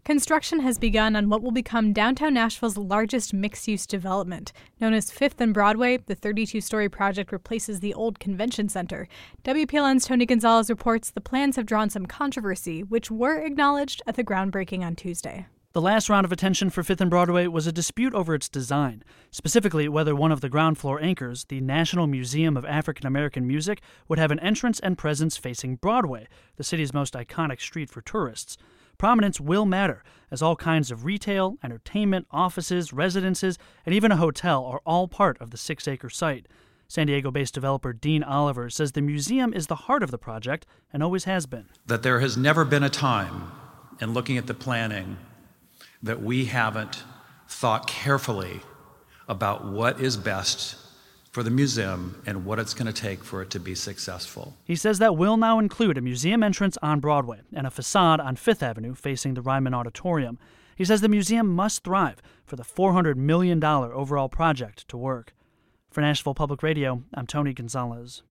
Construction has begun on what will become downtown Nashville's largest mixed-use development. Known as 5th and Broadway, the 32-story project replaces the old convention center. WPLN's Tony Gonzalez reports the plans have drawn some controversy, which were acknowledged at the groundbreaking on Tuesday. The last round of attention for 5th and Broadway was a dispute over its design, specifically whether one of the ground floor anchors, the National Museum of African American Music, would have an entrance and presence facing Broadway, the city's most iconic street for tourists. Prominence will matter, as all kinds of retail, entertainment, offices, residences, and even a hotel are all part of the 6-acre site. San Diego-based developer Dean Oliver says the museum is the heart of the project and always has been. That there has never been a time in looking at the planning that we haven't thought carefully about what is best for the museum and what it's going to take for it to be successful. He says that will now include a museum entrance on Broadway and a facade on 5th Avenue facing the Ryman Auditorium. He says the museum must thrive for the $400 million overall project to work. For Nashville Public Radio, I'm Tony Gonzalez.